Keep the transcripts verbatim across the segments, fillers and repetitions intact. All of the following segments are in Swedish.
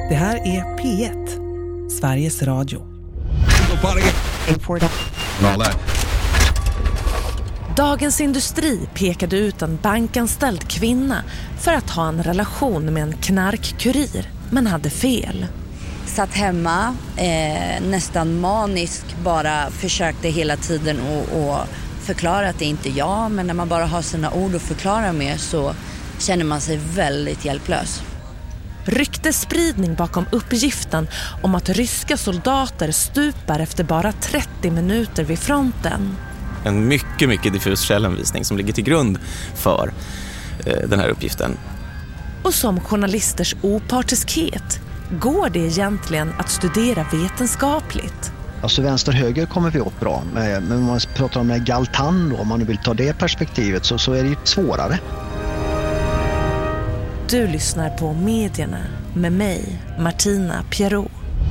Det här är P ett, Sveriges Radio. Dagens Industri pekade ut en bankanställd kvinna för att ha en relation med en knarkkurir, men hade fel. Satt hemma, eh, nästan manisk, bara försökte hela tiden att förklara att det inte är jag. Men när man bara har sina ord att förklara med så känner man sig väldigt hjälplös. Ryktesspridning bakom uppgiften om att ryska soldater stupar efter bara trettio minuter vid fronten. En mycket, mycket diffus källhänvisning som ligger till grund för eh, den här uppgiften. Och som journalisters opartiskhet, går det egentligen att studera vetenskapligt? Alltså vänster-höger kommer vi åt bra, men om man pratar om Galtan då, om man vill ta det perspektivet så, så är det ju svårare. Du lyssnar på Medierna med mig, Martina Pierrot.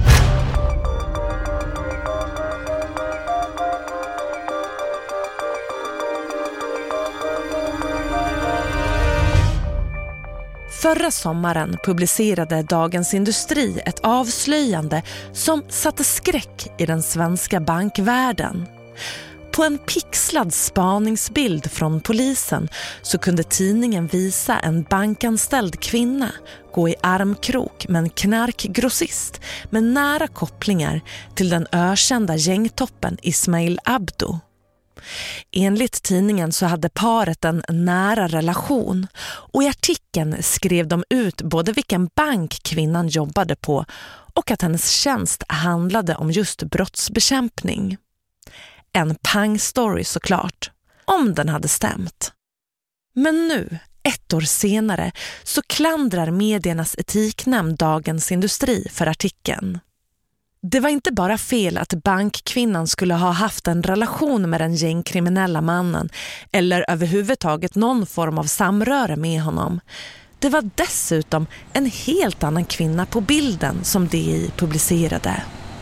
Förra sommaren publicerade Dagens Industri ett avslöjande som satte skräck i den svenska bankvärlden. På en pixlad spaningsbild från polisen så kunde tidningen visa en bankanställd kvinna gå i armkrok med en knarkgrossist med nära kopplingar till den ökända gängtoppen Ismail Abdo. Enligt tidningen så hade paret en nära relation och i artikeln skrev de ut både vilken bank kvinnan jobbade på och att hennes tjänst handlade om just brottsbekämpning. En pang-story såklart, om den hade stämt. Men nu, ett år senare, så klandrar mediernas etiknämnd Dagens Industri för artikeln. Det var inte bara fel att bankkvinnan skulle ha haft en relation med den gängkriminella mannen eller överhuvudtaget någon form av samröre med honom. Det var dessutom en helt annan kvinna på bilden som D I publicerade.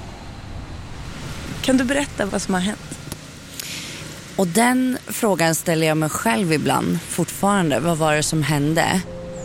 Kan du berätta vad som har hänt? Och den frågan ställer jag mig själv ibland fortfarande. Vad var det som hände?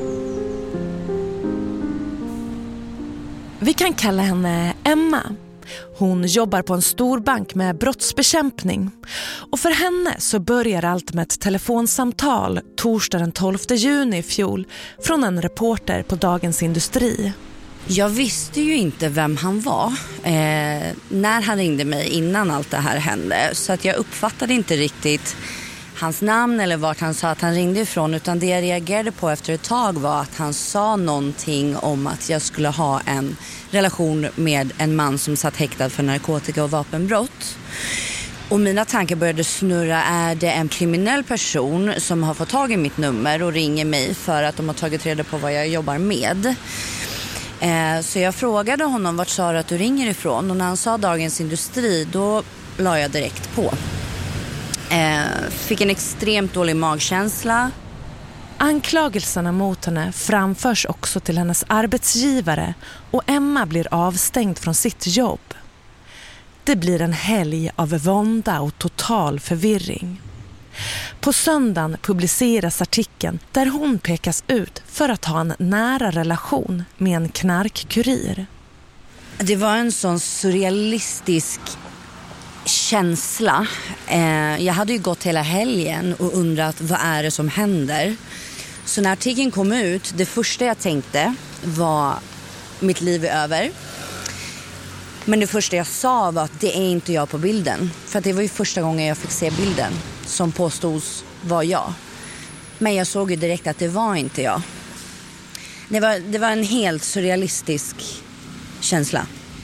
Vi kan kalla henne Emma. Hon jobbar på en stor bank med brottsbekämpning. Och för henne så börjar allt med ett telefonsamtal torsdag den tolfte juni i fjol från en reporter på Dagens Industri. Jag visste ju inte vem han var eh, när han ringde mig innan allt det här hände. Så att jag uppfattade inte riktigt hans namn eller vart han sa att han ringde ifrån. Utan det jag reagerade på efter ett tag var att han sa någonting om att jag skulle ha en relation med en man som satt häktad för narkotika- och vapenbrott. Och mina tankar började snurra. Är det en kriminell person som har fått tag i mitt nummer och ringer mig för att de har tagit reda på vad jag jobbar med? Eh, så jag frågade honom, vart sa du att du ringer ifrån? Och när han sa Dagens Industri, då la jag direkt på. Eh, fick en extremt dålig magkänsla. Anklagelserna mot henne framförs också till hennes arbetsgivare och Emma blir avstängd från sitt jobb. Det blir en helg av vånda och total förvirring. På söndagen publiceras artikeln där hon pekas ut för att ha en nära relation med en knarkkurir. Det var en sån surrealistisk känsla. Eh, jag hade ju gått hela helgen och undrat vad är det som händer. Så när artikeln kom ut, det första jag tänkte var mitt liv är över. Men det första jag sa var att det är inte jag på bilden. För att det var ju första gången jag fick se bilden som påstods var jag. Men jag såg ju direkt att det var inte jag. Det var, det var en helt surrealistisk känsla.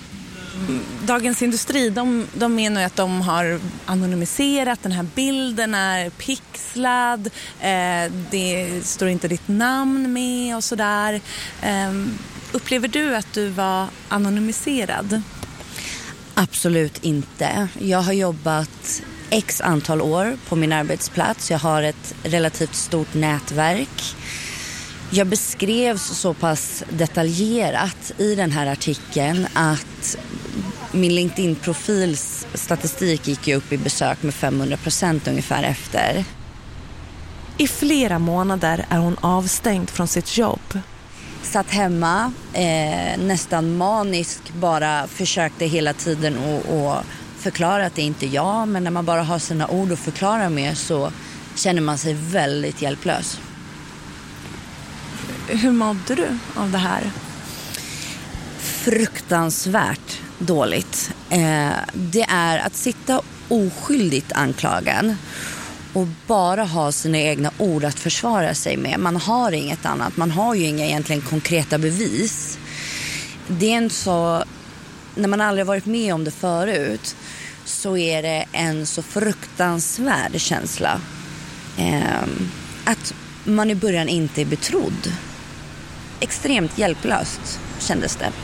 Dagens Industri, de, de menar ju att de har anonymiserat, den här bilden är pixlad, eh, det står inte ditt namn med och sådär. Eh, upplever du att du var anonymiserad? Absolut inte. Jag har jobbat x antal år på min arbetsplats. Jag har ett relativt stort nätverk. Jag beskrevs så pass detaljerat i den här artikeln att min LinkedIn-profils statistik gick ju upp i besök med femhundra procent ungefär efter. I flera månader är hon avstängd från sitt jobb. Satt hemma, eh, nästan manisk, bara försökte hela tiden att förklara att det inte är jag. Men när man bara har sina ord att förklara med så känner man sig väldigt hjälplös. Hur mådde du av det här? Fruktansvärt dåligt. Eh, det är att sitta oskyldigt anklagad och bara ha sina egna ord att försvara sig med. Man har inget annat. Man har ju inga egentligen konkreta bevis. Det är inte så... När man aldrig varit med om det förut så är det en så fruktansvärd känsla. Eh, att man i början inte är betrodd. Extremt hjälplöst kändes det.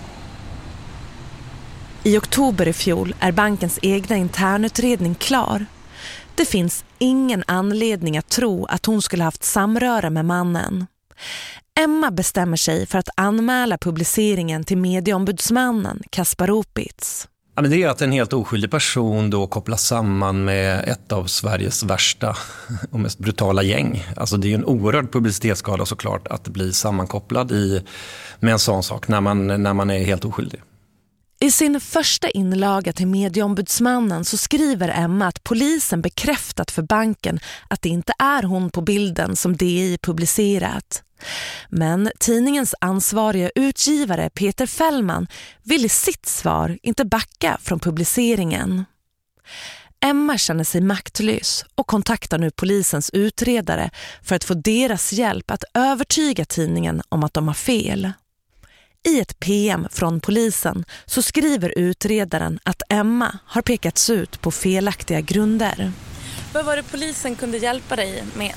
I oktober i fjol är bankens egna internutredning klar. Det finns ingen anledning att tro att hon skulle haft samröre med mannen. Emma bestämmer sig för att anmäla publiceringen till medieombudsmannen Kaspar Opitz. Ja, men det är att en helt oskyldig person då kopplas samman med ett av Sveriges värsta och mest brutala gäng. Alltså det är ju en oerhörd publicitetsskada såklart att bli sammankopplad i, med en sån sak när man, när man är helt oskyldig. I sin första inlaga till medieombudsmannen så skriver Emma att polisen bekräftat för banken att det inte är hon på bilden som D I publicerat. Men tidningens ansvariga utgivare Peter Fällman vill i sitt svar inte backa från publiceringen. Emma känner sig maktlös och kontaktar nu polisens utredare för att få deras hjälp att övertyga tidningen om att de har fel. I ett P M från polisen så skriver utredaren att Emma har pekats ut på felaktiga grunder. Vad var det polisen kunde hjälpa dig med?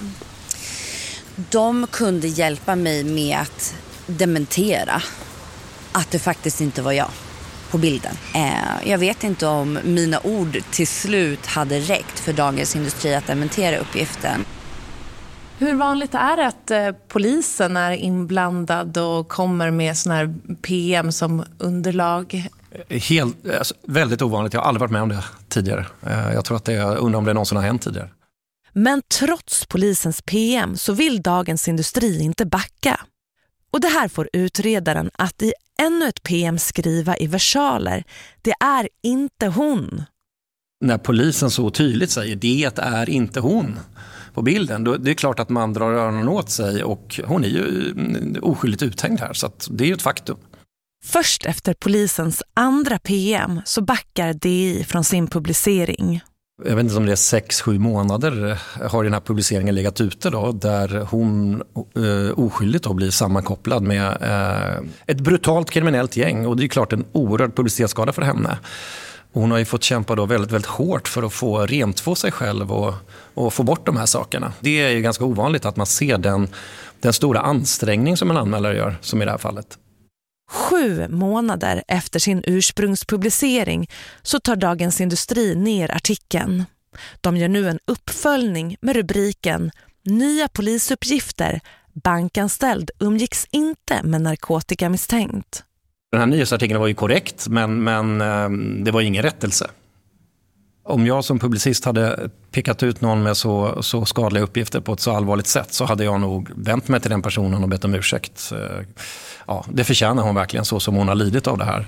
De kunde hjälpa mig med att dementera att det faktiskt inte var jag på bilden. Eh, jag vet inte om mina ord till slut hade räckt för Dagens Industri att dementera uppgiften. Hur vanligt är det att eh, polisen är inblandad och kommer med sån här P M som underlag? Helt, alltså, väldigt ovanligt. Jag har aldrig varit med om det tidigare. Eh, jag tror att det, jag undrar om det någonsin har hänt tidigare. Men trots polisens P M så vill Dagens Industri inte backa. Och det här får utredaren att i ännu ett P M skriva i versaler: det är inte hon. När polisen så tydligt säger det är inte hon på bilden, då det är klart att man drar öronen åt sig, och hon är ju oskyldigt uthängd här, så att det är ju ett faktum. Först efter polisens andra P M så backar D I från sin publicering. Jag vet inte om det är sex, sju månader har den här publiceringen legat ute då, där hon eh, oskyldigt då blir sammankopplad med eh, ett brutalt kriminellt gäng, och det är klart en oerhörd publicitetsskada för henne. Hon har ju fått kämpa då väldigt, väldigt hårt för att få rent få sig själv och, och få bort de här sakerna. Det är ju ganska ovanligt att man ser den, den stora ansträngning som en anmälare gör, som i det här fallet. Sju månader efter sin ursprungspublicering så tar Dagens Industri ner artikeln. De gör nu en uppföljning med rubriken "Nya polisuppgifter. Bankanställd umgicks inte med narkotikamisstänkt". Den här nyhetsartikeln var ju korrekt, men, men det var ingen rättelse. Om jag som publicist hade pekat ut någon med så, så skadliga uppgifter på ett så allvarligt sätt, så hade jag nog vänt mig till den personen och bett om ursäkt. Ja, det förtjänar hon verkligen, så som hon har lidit av det här.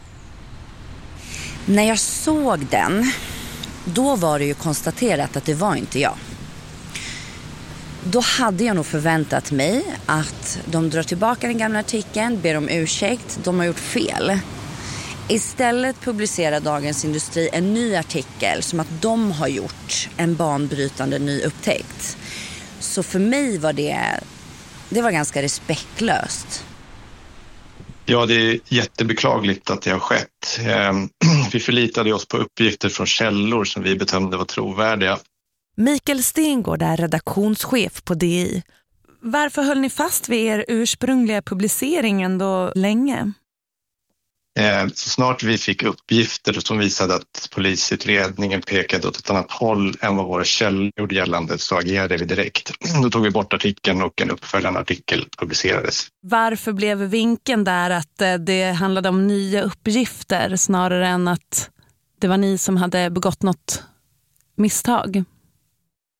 När jag såg den, då var det ju konstaterat att det var inte jag. Då hade jag nog förväntat mig att de drar tillbaka den gamla artikeln, ber om ursäkt, de har gjort fel. Istället publicerar Dagens Industri en ny artikel som att de har gjort en banbrytande ny upptäckt. Så för mig var det, det var ganska respektlöst. Ja, det är jättebeklagligt att det har skett. Vi förlitade oss på uppgifter från källor som vi bedömde var trovärdiga. Mikael Stengård är redaktionschef på D I. Varför höll ni fast vid er ursprungliga publicering ändå länge? Så snart vi fick uppgifter som visade att polisutredningen pekade åt ett annat håll än vad våra källor gjorde gällande, så agerade vi direkt. Då tog vi bort artikeln och en uppföljande artikel publicerades. Varför blev vinkeln där att det handlade om nya uppgifter snarare än att det var ni som hade begått något misstag?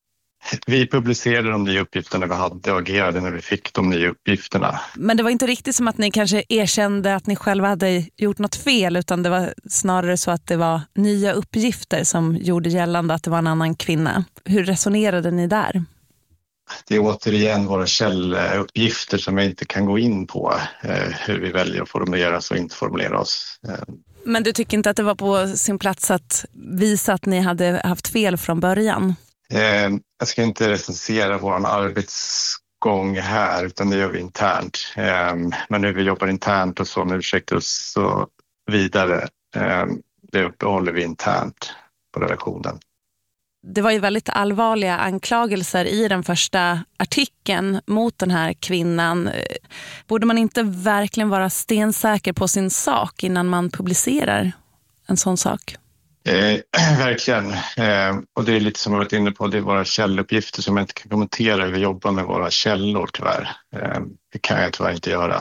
Vi publicerade de nya uppgifterna vi hade och agerade när vi fick de nya uppgifterna. Men det var inte riktigt som att ni kanske erkände att ni själva hade gjort något fel, utan det var snarare så att det var nya uppgifter som gjorde gällande att det var en annan kvinna. Hur resonerade ni där? Det är återigen våra källuppgifter som jag inte kan gå in på, eh, hur vi väljer att formulera oss och inte formulera oss. Eh. Men du tycker inte att det var på sin plats att visa att ni hade haft fel från början? Eh, jag ska inte recensera vår arbetsgång här, utan det gör vi internt. Eh, men nu vi jobbar internt och så, med ursäkt och så vidare, eh, det uppehåller vi internt på redaktionen. Det var ju väldigt allvarliga anklagelser i den första artikeln mot den här kvinnan. Borde man inte verkligen vara stensäker på sin sak innan man publicerar en sån sak? Eh, verkligen. Eh, och det är lite som jag varit inne på, det är våra källuppgifter som jag inte kan kommentera. Vi jobbar med våra källor tyvärr. Eh, det kan jag tyvärr inte göra.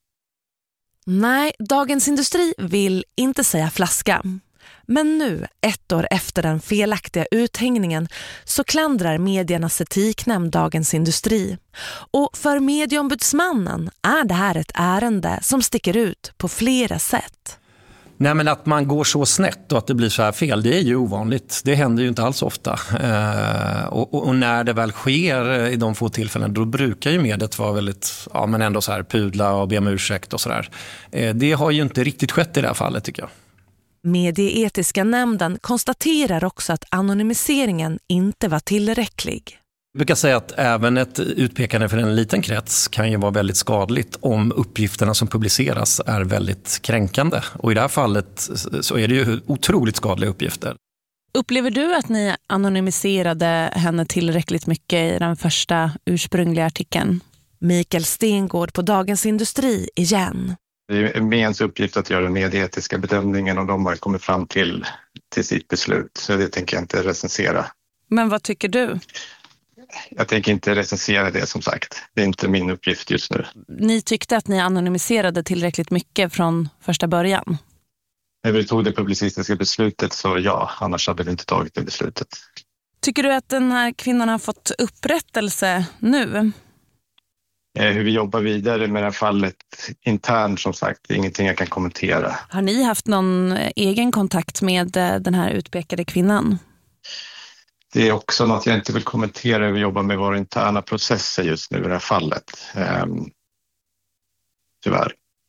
Nej, Dagens Industri vill inte säga flaska. Men nu, ett år efter den felaktiga uthängningen, så klandrar mediernas etiknämnd Dagens Industri. Och för medieombudsmannen är det här ett ärende som sticker ut på flera sätt. Nej, men att man går så snett och att det blir så här fel, det är ju ovanligt. Det händer ju inte alls ofta. Eh, och, och, och när det väl sker i de få tillfällen, då brukar ju mediet vara väldigt, ja men ändå så här pudla och be om ursäkt och sådär. Eh, det har ju inte riktigt skett i det här fallet, tycker jag. Medieetiska nämnden konstaterar också att anonymiseringen inte var tillräcklig. Jag brukar säga att även ett utpekande för en liten krets kan ju vara väldigt skadligt om uppgifterna som publiceras är väldigt kränkande. Och i det här fallet så är det ju otroligt skadliga uppgifter. Upplever du att ni anonymiserade henne tillräckligt mycket i den första ursprungliga artikeln? Mikael Stengård på Dagens Industri igen. Det är Mens uppgift att göra den medieetiska bedömningen och de har kommit fram till, till sitt beslut. Så det tänker jag inte recensera. Men vad tycker du? Jag tänker inte recensera det, som sagt. Det är inte min uppgift just nu. Ni tyckte att ni anonymiserade tillräckligt mycket från första början? När vi tog det publicistiska beslutet så ja, annars hade vi inte tagit det beslutet. Tycker du att den här kvinnan har fått upprättelse nu? Hur vi jobbar vidare med det här fallet internt, som sagt, det är ingenting jag kan kommentera. Har ni haft någon egen kontakt med den här utpekade kvinnan? Det är också något jag inte vill kommentera. Vi jobbar med våra interna processer just nu i det här fallet. Ehm, tyvärr.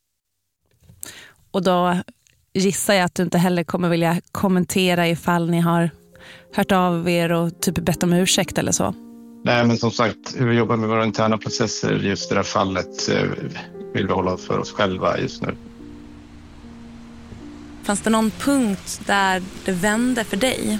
Och då gissar jag att du inte heller kommer vilja kommentera ifall ni har hört av er och typ bett om ursäkt eller så? Nej, men som sagt, hur vi jobbar med våra interna processer just i det här fallet vill vi hålla för oss själva just nu. Fanns det någon punkt där det vände för dig?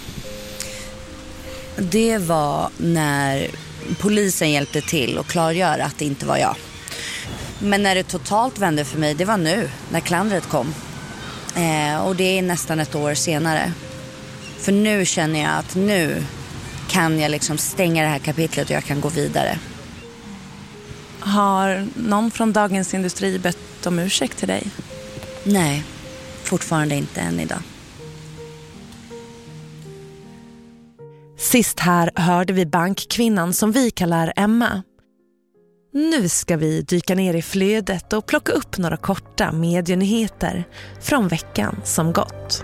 Det var när polisen hjälpte till och klargöra att det inte var jag. Men när det totalt vände för mig, det var nu, när klandret kom. Eh, och det är nästan ett år senare. För nu känner jag att nu kan jag liksom stänga det här kapitlet och jag kan gå vidare. Har någon från Dagens Industri bett om ursäkt till dig? Nej, fortfarande inte än idag. Sist här hörde vi bankkvinnan som vi kallar Emma. Nu ska vi dyka ner i flödet och plocka upp några korta medienyheter från veckan som gått.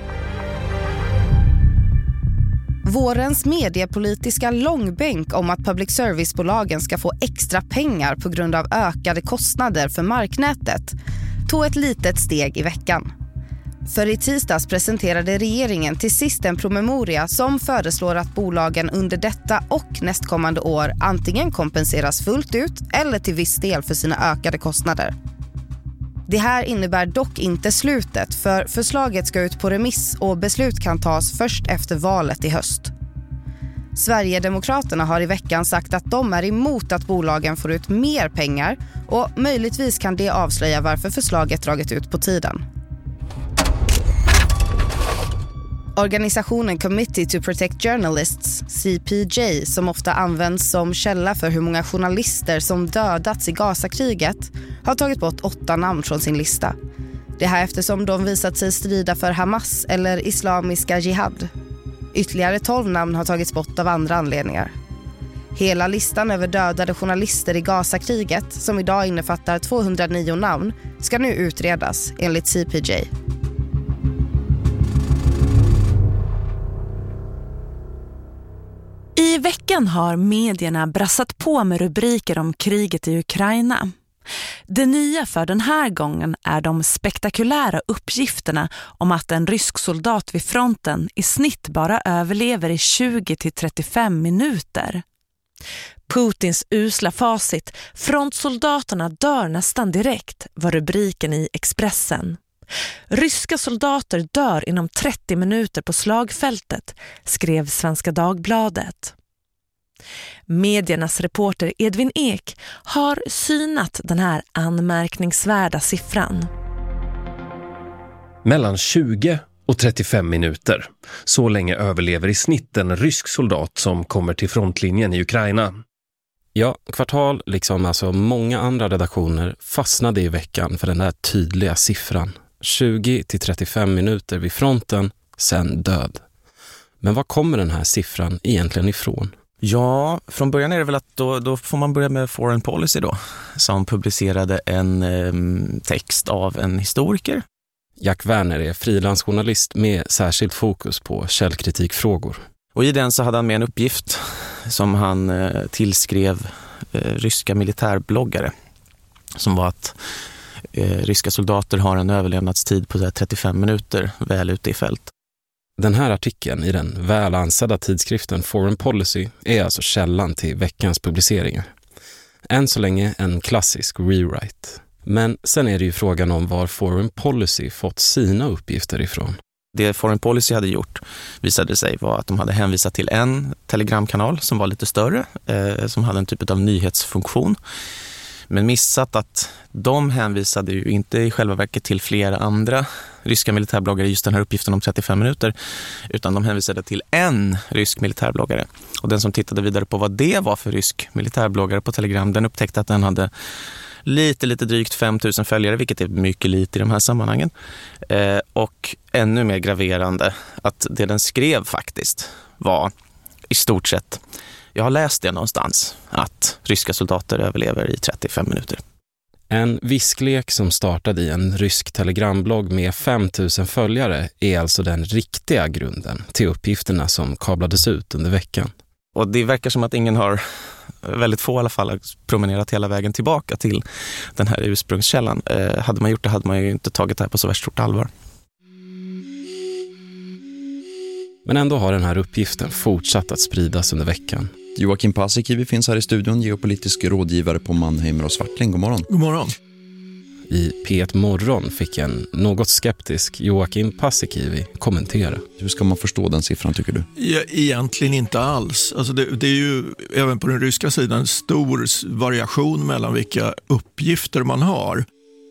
Vårens mediepolitiska långbänk om att public servicebolagen ska få extra pengar på grund av ökade kostnader för marknätet tog ett litet steg i veckan. För i tisdags presenterade regeringen till sist en promemoria som föreslår att bolagen under detta och nästkommande år antingen kompenseras fullt ut eller till viss del för sina ökade kostnader. Det här innebär dock inte slutet, för förslaget ska ut på remiss och beslut kan tas först efter valet i höst. Sverigedemokraterna har i veckan sagt att de är emot att bolagen får ut mer pengar och möjligtvis kan det avslöja varför förslaget dragit ut på tiden. Organisationen Committee to Protect Journalists, C P J, som ofta används som källa för hur många journalister som dödats i Gazakriget, har tagit bort åtta namn från sin lista. Det här eftersom de visat sig strida för Hamas eller Islamiska Jihad. Ytterligare tolv namn har tagits bort av andra anledningar. Hela listan över dödade journalister i Gazakriget, som idag innefattar tvåhundranio namn, ska nu utredas enligt C P J. I veckan har medierna brassat på med rubriker om kriget i Ukraina. Det nya för den här gången är de spektakulära uppgifterna om att en rysk soldat vid fronten i snitt bara överlever i tjugo till trettiofem minuter. Putins usla facit, frontsoldaterna dör nästan direkt, var rubriken i Expressen. Ryska soldater dör inom trettio minuter på slagfältet, skrev Svenska Dagbladet. Mediernas reporter Edvin Ek har synat den här anmärkningsvärda siffran. Mellan tjugo och trettiofem minuter. Så länge överlever i snitt en rysk soldat som kommer till frontlinjen i Ukraina. Ja, Kvartal, liksom alltså många andra redaktioner, fastnade i veckan för den här tydliga siffran. tjugo till trettiofem minuter vid fronten, sen död. Men var kommer den här siffran egentligen ifrån? Ja, från början är det väl att då, då får man börja med Foreign Policy då, som publicerade en eh, text av en historiker. Jack Werner är frilansjournalist med särskilt fokus på källkritikfrågor. Och i den så hade han med en uppgift som han eh, tillskrev eh, ryska militärbloggare, som var att eh, ryska soldater har en överlevnadstid på trettiofem minuter väl ute i fält. Den här artikeln i den väl ansedda tidskriften Foreign Policy är alltså källan till veckans publiceringar. Än så länge en klassisk rewrite. Men sen är det ju frågan om var Foreign Policy fått sina uppgifter ifrån. Det Foreign Policy hade gjort visade sig var att de hade hänvisat till en telegramkanal som var lite större, eh, som hade en typ av nyhetsfunktion. Men missat att de hänvisade ju inte i själva verket till flera andra ryska militärbloggare just den här uppgiften om trettiofem minuter, utan de hänvisade till en rysk militärbloggare. Och den som tittade vidare på vad det var för rysk militärbloggare på Telegram, den upptäckte att den hade lite, lite drygt fem tusen följare, vilket är mycket lite i de här sammanhangen. Eh, och ännu mer graverande att det den skrev faktiskt var i stort sett, jag har läst det någonstans, att ryska soldater överlever i trettiofem minuter. En visklek som startade i en rysk telegramblogg med fem tusen följare är alltså den riktiga grunden till uppgifterna som kablades ut under veckan. Och det verkar som att ingen har, väldigt få i alla fall, promenerat hela vägen tillbaka till den här ursprungskällan. Eh, hade man gjort det hade man ju inte tagit det här på så värst stort allvar. Men ändå har den här uppgiften fortsatt att spridas under veckan. Joakim Paasikivi finns här i studion, geopolitisk rådgivare på Mannheimer och Swartling. God morgon. God morgon. I P ett Morgon fick en något skeptisk Joakim Paasikivi kommentera. Hur ska man förstå den siffran, tycker du? Ja, egentligen inte alls. Alltså det, det är ju även på den ryska sidan en stor variation mellan vilka uppgifter man har.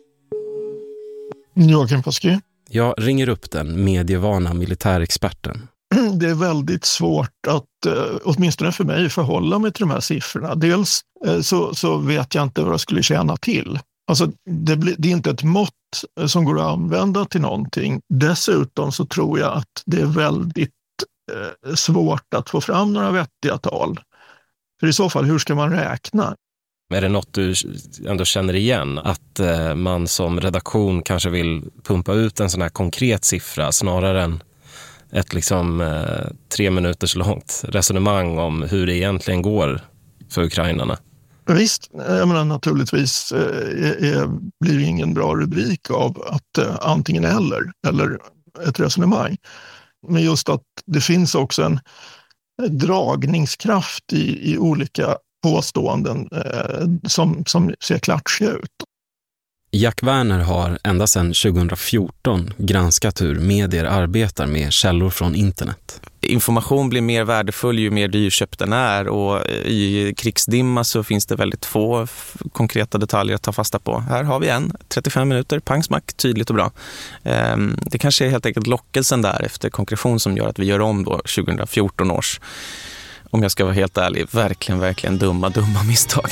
Joakim Paasikivi. Jag ringer upp den medievana militärexperten. Det är väldigt svårt att, åtminstone för mig, förhålla mig till de här siffrorna. Dels så, så vet jag inte vad jag skulle tjäna till. Alltså det, blir, det är inte ett mått som går att använda till någonting. Dessutom så tror jag att det är väldigt eh, svårt att få fram några vettiga tal. För i så fall, hur ska man räkna? Är det något du ändå känner igen? Att eh, man som redaktion kanske vill pumpa ut en sån här konkret siffra snarare än ett liksom eh, tre minuters långt resonemang om hur det egentligen går för ukrainarna? Visst, jag menar naturligtvis eh, är, blir det ingen bra rubrik av att eh, antingen eller, eller ett resonemang. Men just att det finns också en dragningskraft i, i olika påståenden eh, som, som ser klatschiga ut. Jack Werner har ända sedan tjugohundrafjorton granskat hur medier arbetar med källor från internet. Information blir mer värdefull ju mer dyrköpt den är, och i krigsdimma så finns det väldigt få f- konkreta detaljer att ta fasta på. Här har vi en, trettiofem minuter, pangsmack, tydligt och bra. Ehm, det kanske är helt enkelt lockelsen där efter konkretion som gör att vi gör om då tjugohundrafjorton års, om jag ska vara helt ärlig, verkligen, verkligen dumma, dumma misstag.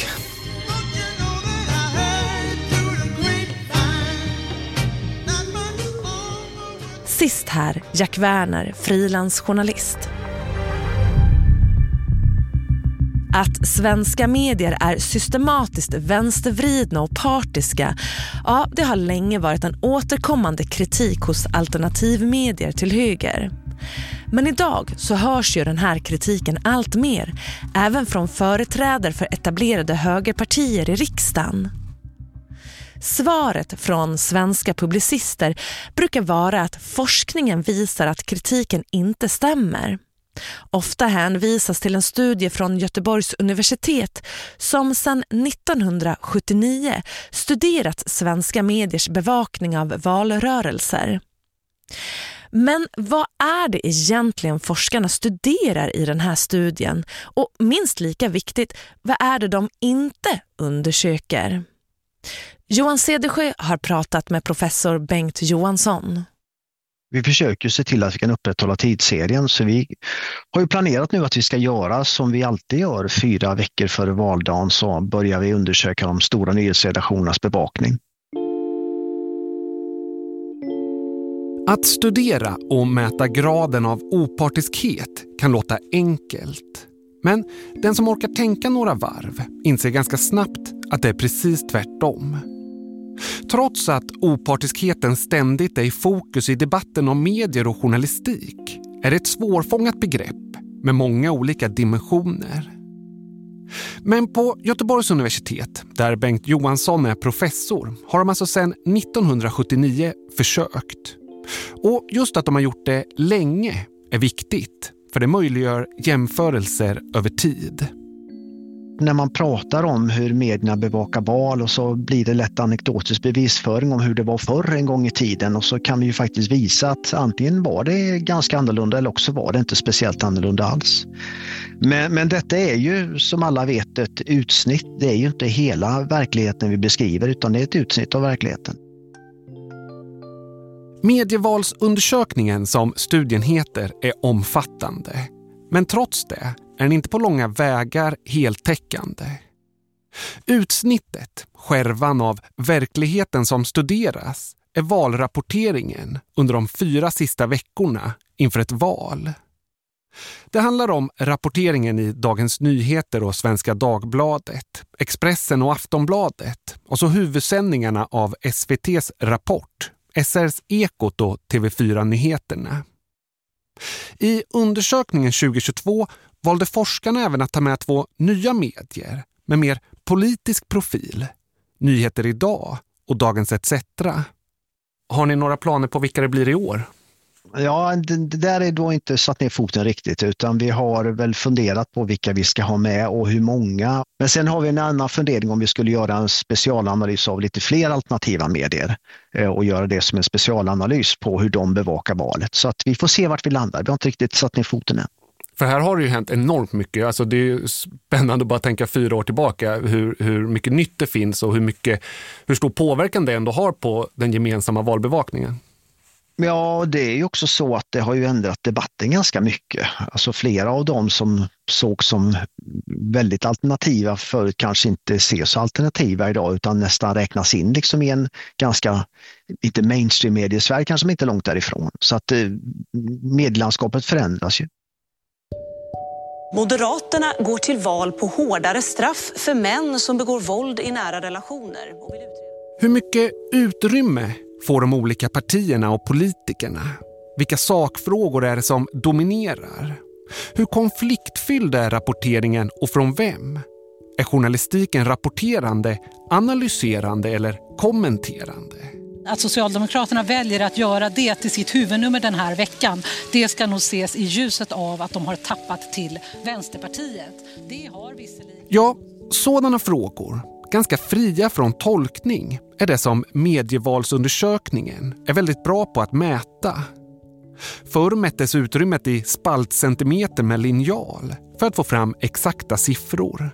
Sist här, Jack Werner, frilansjournalist. Att svenska medier är systematiskt vänstervridna och partiska, ja, det har länge varit en återkommande kritik hos alternativmedier till höger. Men idag så hörs ju den här kritiken allt mer, även från företrädare för etablerade högerpartier i riksdagen. Svaret från svenska publicister brukar vara att forskningen visar att kritiken inte stämmer. Ofta hänvisas till en studie från Göteborgs universitet som sedan nittonhundrasjuttionio studerat svenska mediers bevakning av valrörelser. Men vad är det egentligen forskarna studerar i den här studien? Och minst lika viktigt, vad är det de inte undersöker? Johan Cedersjö har pratat med professor Bengt Johansson. Vi försöker se till att vi kan upprätthålla tidsserien, så vi har ju planerat nu att vi ska göra som vi alltid gör fyra veckor före valdagen, så börjar vi undersöka de stora nyhetsredaktionernas bevakning. Att studera och mäta graden av opartiskhet kan låta enkelt. Men den som orkar tänka några varv inser ganska snabbt att det är precis tvärtom. Trots att opartiskheten ständigt är i fokus i debatten om medier och journalistik är det ett svårfångat begrepp med många olika dimensioner. Men på Göteborgs universitet, där Bengt Johansson är professor, har de alltså sedan nittonhundrasjuttionio försökt. Och just att de har gjort det länge är viktigt, för det möjliggör jämförelser över tid. När man pratar om hur medierna bevakar val, och så blir det lätt anekdotisk bevisföring om hur det var förr en gång i tiden, och så kan vi ju faktiskt visa att antingen var det ganska annorlunda eller också var det inte speciellt annorlunda alls. Men, men detta är ju som alla vet ett utsnitt, det är ju inte hela verkligheten vi beskriver, utan det är ett utsnitt av verkligheten. Medievalsundersökningen som studien heter är omfattande, men trots det är den inte på långa vägar heltäckande. Utsnittet, skärvan av verkligheten som studeras, är valrapporteringen under de fyra sista veckorna inför ett val. Det handlar om rapporteringen i Dagens Nyheter och Svenska Dagbladet, Expressen och Aftonbladet, och så huvudsändningarna av S V T:s Rapport, S R:s Ekot och T V fyra-nyheterna. I undersökningen tjugohundratjugotvå valde forskarna även att ta med två nya medier med mer politisk profil, Nyheter idag och Dagens et cetera. Har ni några planer på vilka det blir i år? Ja, det, det där är då inte satt ner foten riktigt, utan vi har väl funderat på vilka vi ska ha med och hur många. Men sen har vi en annan fundering om vi skulle göra en specialanalys av lite fler alternativa medier eh, och göra det som en specialanalys på hur de bevakar valet. Så att vi får se vart vi landar. Vi har inte riktigt satt ner foten än. För här har det ju hänt enormt mycket. Alltså det är ju spännande att bara tänka fyra år tillbaka hur, hur mycket nytt det finns och hur, mycket, hur stor påverkan det ändå har på den gemensamma valbevakningen. Ja, det är ju också så att det har ju ändrat debatten ganska mycket. Alltså flera av dem som såg som väldigt alternativa förut kanske inte ses så alternativa idag, utan nästan räknas in liksom i en ganska, inte mainstream-medie i Sverige kanske inte långt därifrån. Så att medielandskapet förändras ju. Moderaterna går till val på hårdare straff för män som begår våld i nära relationer. Hur mycket utrymme får de olika partierna och politikerna? Vilka sakfrågor är det som dominerar? Hur konfliktfylld är rapporteringen och från vem? Är journalistiken rapporterande, analyserande eller kommenterande? Att Socialdemokraterna väljer att göra det till sitt huvudnummer den här veckan, det ska nog ses i ljuset av att de har tappat till Vänsterpartiet. Det har visserligen... Ja, sådana frågor, ganska fria från tolkning, är det som medievalsundersökningen är väldigt bra på att mäta. Förr mättes utrymmet i spaltcentimeter med linjal för att få fram exakta siffror.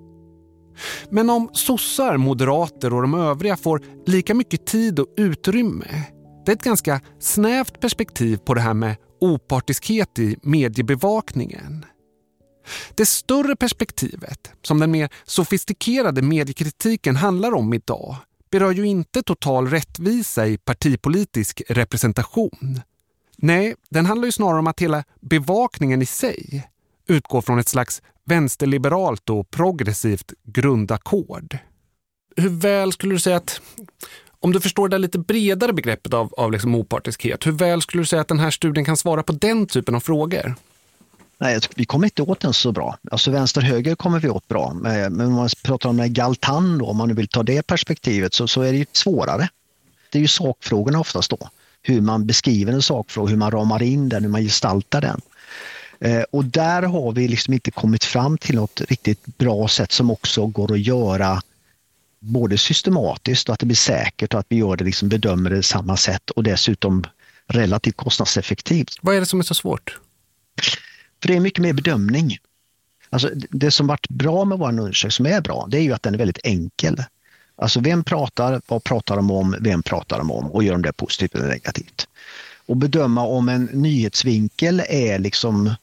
Men om sossar, moderater och de övriga får lika mycket tid och utrymme, det är ett ganska snävt perspektiv på det här med opartiskhet i mediebevakningen. Det större perspektivet, som den mer sofistikerade mediekritiken handlar om idag, berör ju inte total rättvisa i partipolitisk representation. Nej, den handlar ju snarare om att hela bevakningen i sig, utgår från ett slags vänsterliberalt och progressivt grundackord. Hur väl skulle du säga att, om du förstår det lite bredare begreppet av, av liksom opartiskhet, hur väl skulle du säga att den här studien kan svara på den typen av frågor? Nej, vi kommer inte åt den så bra. Alltså vänster-höger kommer vi åt bra. Men om man pratar om Galtan då, om man nu vill ta det perspektivet, så, så är det ju svårare. Det är ju sakfrågorna oftast då. Hur man beskriver en sakfråga, hur man ramar in den, hur man gestaltar den. Eh, och där har vi liksom inte kommit fram till något riktigt bra sätt som också går att göra både systematiskt och att det blir säkert och att vi gör det, liksom bedömer det samma sätt och dessutom relativt kostnadseffektivt. Vad är det som är så svårt? För det är mycket mer bedömning. Alltså det som varit bra med vår undersökning, som är bra, det är ju att den är väldigt enkel. Alltså vem pratar, vad pratar de om, vem pratar de om och gör de det positivt eller negativt. Och bedöma om en nyhetsvinkel är liksom,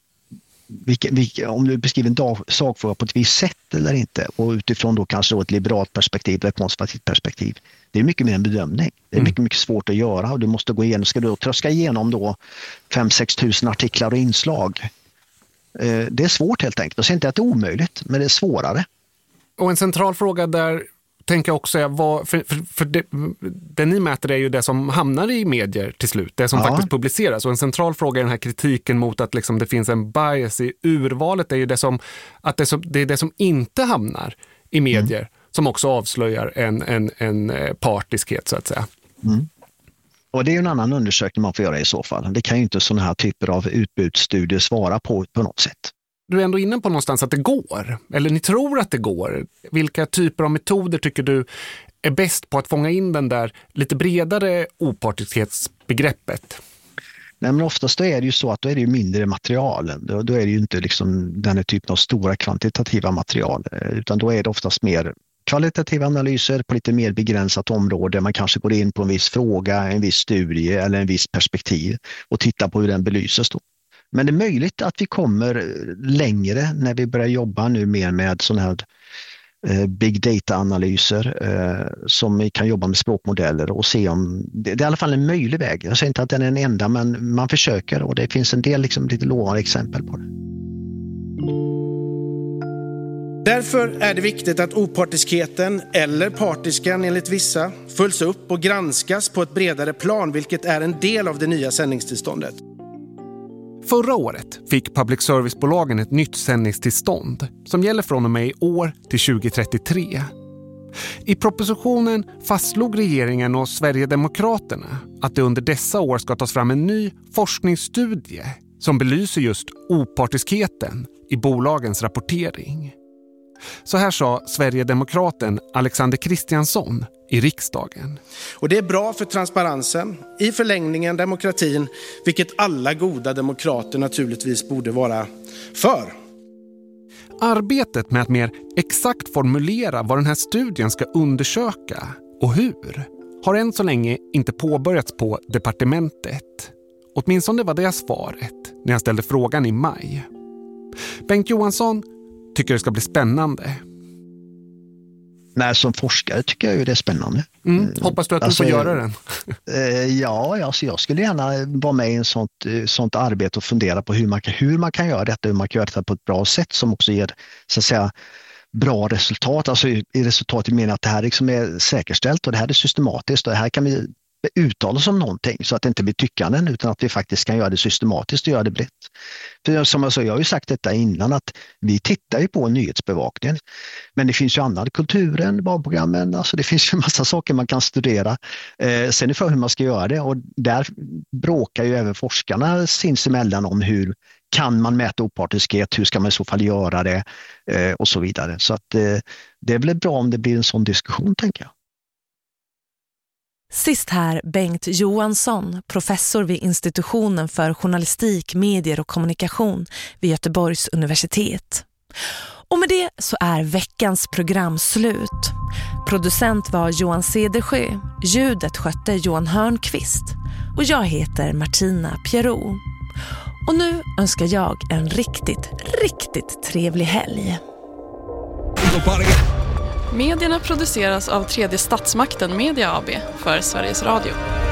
vilka, vilka, om du beskriver en dag, sakfråga på ett visst sätt eller inte, och utifrån då kanske då ett liberalt perspektiv eller ett konservativt perspektiv. Det är mycket mer en bedömning. Det är mycket, mycket svårt att göra och du måste gå igenom, ska du då tröska igenom då fem till sex tusen artiklar och inslag. Eh, det är svårt helt enkelt. Jag säger inte att det är omöjligt, men det är svårare. Och en central fråga där tänker jag också är, vad, för, för, för det, det ni mäter är ju det som hamnar i medier till slut, det som ja. faktiskt publiceras. Och en central fråga är den här kritiken mot att liksom det finns en bias i urvalet, är ju det som, att det, som, det är det som inte hamnar i medier mm. som också avslöjar en, en, en partiskhet så att säga. Mm. Och det är ju en annan undersökning man får göra i så fall. Det kan ju inte sådana här typer av utbudsstudier svara på på något sätt. Du är ändå inne på någonstans att det går, eller ni tror att det går. Vilka typer av metoder tycker du är bäst på att fånga in den där lite bredare opartiskhetsbegreppet? Nej, men oftast är det ju så att då är det ju mindre material. Då, då är det ju inte liksom den här typen av stora kvantitativa material, utan då är det oftast mer kvalitativa analyser på lite mer begränsat område. Man kanske går in på en viss fråga, en viss studie eller en viss perspektiv och tittar på hur den belyses då. Men det är möjligt att vi kommer längre när vi börjar jobba nu mer med sådana här eh, big data-analyser eh, som vi kan jobba med språkmodeller och se om det, det är i alla fall en möjlig väg. Jag säger inte att den är den enda, men man försöker och det finns en del liksom, lite lovande exempel på det. Därför är det viktigt att opartiskheten, eller partiskan enligt vissa, följs upp och granskas på ett bredare plan, vilket är en del av det nya sändningstillståndet. Förra året fick public service-bolagen ett nytt sändningstillstånd som gäller från och med i år till tjugo trettiotre. I propositionen fastslog regeringen och Sverigedemokraterna att det under dessa år ska tas fram en ny forskningsstudie som belyser just opartiskheten i bolagens rapportering. Så här sa Sverigedemokraten Alexander Kristiansson i riksdagen. Och det är bra för transparensen, i förlängningen demokratin, vilket alla goda demokrater naturligtvis borde vara för. Arbetet med att mer exakt formulera vad den här studien ska undersöka och hur har än så länge inte påbörjats på departementet. Åtminstone var det svaret när jag ställde frågan i maj. Bengt Johansson tycker det ska bli spännande. Nej, som forskare tycker jag ju det är spännande. Mm, hoppas du att du alltså, får göra den? ja, alltså jag skulle gärna vara med i en sånt, sånt arbete och fundera på hur man, kan, hur man kan göra detta, hur man kan göra detta på ett bra sätt som också ger så att säga bra resultat. Alltså i, i resultat i meningen att det här liksom är säkerställt och det här är systematiskt och det här kan vi uttala som någonting så att det inte blir tyckanden utan att vi faktiskt kan göra det systematiskt och göra det brett. För som jag sa, jag har ju sagt detta innan att vi tittar ju på nyhetsbevakningen men det finns ju annat, kulturen, barnprogrammen, alltså det finns ju en massa saker man kan studera. Eh, sen är det för hur man ska göra det och där bråkar ju även forskarna sinsemellan om hur kan man mäta opartiskhet, hur ska man i så fall göra det eh, och så vidare. Så att eh, det är väl bra om det blir en sån diskussion, tänker jag. Sist här Bengt Johansson, professor vid institutionen för journalistik, medier och kommunikation vid Göteborgs universitet. Och med det så är veckans program slut. Producent var Johan Cedersjö, ljudet skötte Johan Hörnqvist och jag heter Martina Pierrot. Och nu önskar jag en riktigt, riktigt trevlig helg. Medierna produceras av Tredje Statsmakten Media A B för Sveriges Radio.